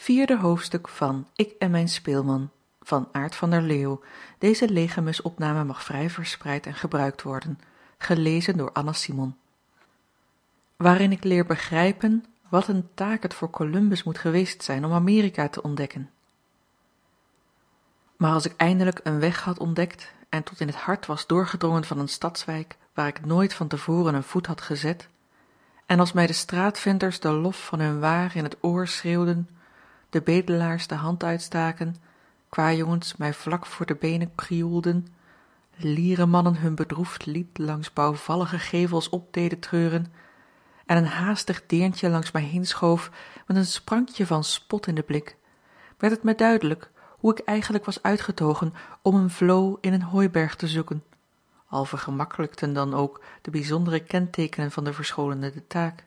Vierde hoofdstuk van Ik en mijn speelman van Aart van der Leeuw. Deze legemusopname mag vrij verspreid en gebruikt worden. Gelezen door Anna Simon. Waarin ik leer begrijpen wat een taak het voor Columbus moet geweest zijn om Amerika te ontdekken. Maar als ik eindelijk een weg had ontdekt en tot in het hart was doorgedrongen van een stadswijk waar ik nooit van tevoren een voet had gezet, en als mij de straatventers de lof van hun waar in het oor schreeuwden, de bedelaars de hand uitstaken, kwajongens mij vlak voor de benen krioelden, lierenmannen hun bedroefd lied langs bouwvallige gevels op deden treuren, en een haastig deerntje langs mij heenschoof met een sprankje van spot in de blik, werd het mij duidelijk hoe ik eigenlijk was uitgetogen om een vloo in een hooiberg te zoeken, al vergemakkelijkten dan ook de bijzondere kentekenen van de verscholene de taak.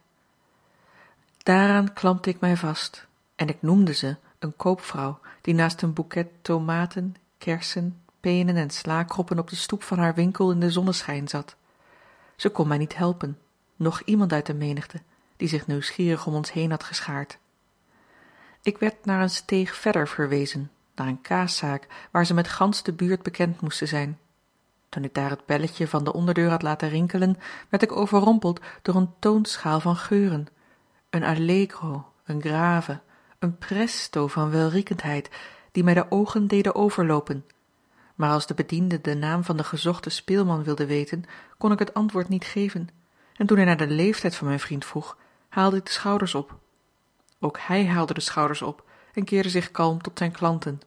Daaraan klampte ik mij vast, en ik noemde ze een koopvrouw die naast een boeket tomaten, kersen, penen en slaakroppen op de stoep van haar winkel in de zonneschijn zat. Ze kon mij niet helpen, noch iemand uit de menigte, die zich nieuwsgierig om ons heen had geschaard. Ik werd naar een steeg verder verwezen, naar een kaaszaak waar ze met gans de buurt bekend moesten zijn. Toen ik daar het belletje van de onderdeur had laten rinkelen, werd ik overrompeld door een toonschaal van geuren, een allegro, een grave, een presto van welriekendheid, die mij de ogen deden overlopen. Maar als de bediende de naam van de gezochte speelman wilde weten, kon ik het antwoord niet geven, en toen hij naar de leeftijd van mijn vriend vroeg, haalde ik de schouders op. Ook hij haalde de schouders op en keerde zich kalm tot zijn klanten.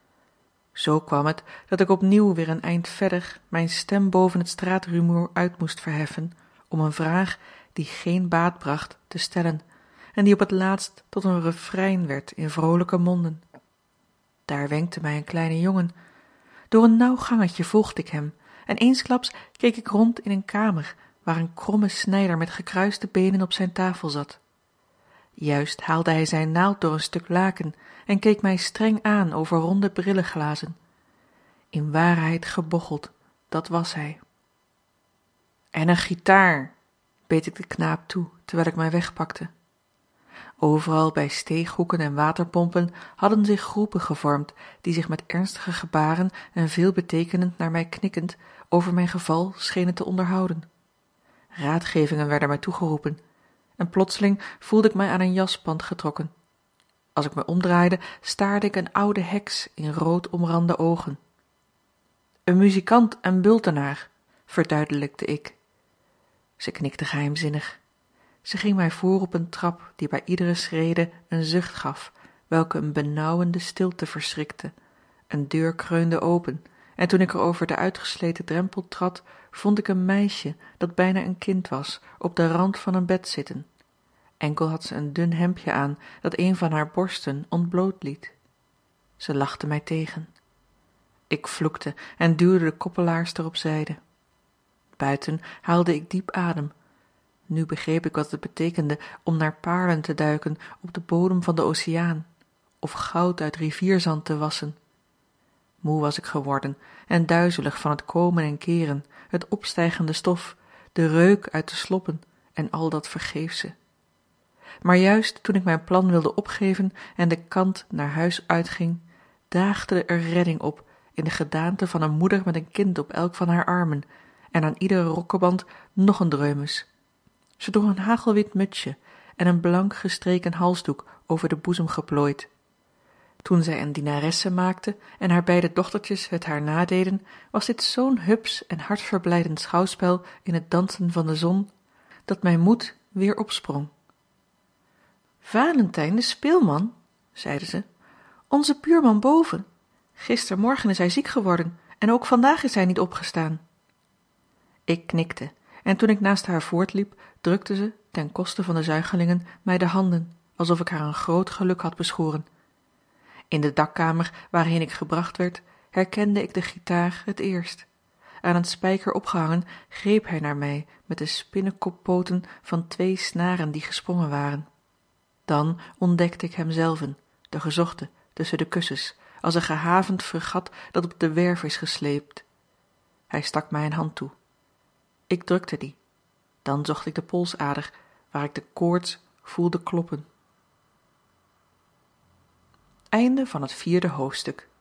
Zo kwam het dat ik opnieuw weer een eind verder mijn stem boven het straatrumoer uit moest verheffen om een vraag die geen baat bracht te stellen en die op het laatst tot een refrein werd in vrolijke monden. Daar wenkte mij een kleine jongen. Door een nauw gangetje volgde ik hem en eensklaps keek ik rond in een kamer waar een kromme snijder met gekruiste benen op zijn tafel zat. Juist haalde hij zijn naald door een stuk laken en keek mij streng aan over ronde brillenglazen. In waarheid gebocheld, dat was hij. En een gitaar, beet ik de knaap toe, terwijl ik mij wegpakte. Overal bij steeghoeken en waterpompen hadden zich groepen gevormd, die zich met ernstige gebaren en veelbetekenend naar mij knikkend over mijn geval schenen te onderhouden. Raadgevingen werden mij toegeroepen, en plotseling voelde ik mij aan een jaspand getrokken. Als ik mij omdraaide, staarde ik een oude heks in rood omrande ogen. Een muzikant en bultenaar, verduidelijkte ik. Ze knikte geheimzinnig. Ze ging mij voor op een trap die bij iedere schrede een zucht gaf, welke een benauwende stilte verschrikte. Een deur kreunde open, en toen ik er over de uitgesleten drempel trad, vond ik een meisje, dat bijna een kind was, op de rand van een bed zitten. Enkel had ze een dun hemdje aan, dat een van haar borsten ontbloot liet. Ze lachte mij tegen. Ik vloekte en duwde de koppelaarster op zijde. Buiten haalde ik diep adem. Nu begreep ik wat het betekende om naar paarlen te duiken op de bodem van de oceaan, of goud uit rivierzand te wassen. Moe was ik geworden en duizelig van het komen en keren, het opstijgende stof, de reuk uit de sloppen en al dat vergeefse. Maar juist toen ik mijn plan wilde opgeven en de kant naar huis uitging, daagde er redding op in de gedaante van een moeder met een kind op elk van haar armen en aan iedere rokkeband nog een dreumes. Ze droeg een hagelwit mutsje en een blank gestreken halsdoek over de boezem geplooid. Toen zij een dienaresse maakte en haar beide dochtertjes het haar nadeden, was dit zo'n hups en hartverblijdend schouwspel in het dansen van de zon, dat mijn moed weer opsprong. Valentijn, de speelman, zeide ze, onze buurman boven. Gistermorgen is hij ziek geworden en ook vandaag is hij niet opgestaan. Ik knikte en toen ik naast haar voortliep, drukte ze, ten koste van de zuigelingen, mij de handen, alsof ik haar een groot geluk had beschoren. In de dakkamer waarheen ik gebracht werd, herkende ik de gitaar het eerst. Aan een spijker opgehangen greep hij naar mij met de spinnekoppooten van 2 snaren die gesprongen waren. Dan ontdekte ik hemzelven, de gezochte, tussen de kussens, als een gehavend fregat dat op de werf is gesleept. Hij stak mij een hand toe. Ik drukte die. Dan zocht ik de polsader, waar ik de koorts voelde kloppen. Vierde hoofdstuk.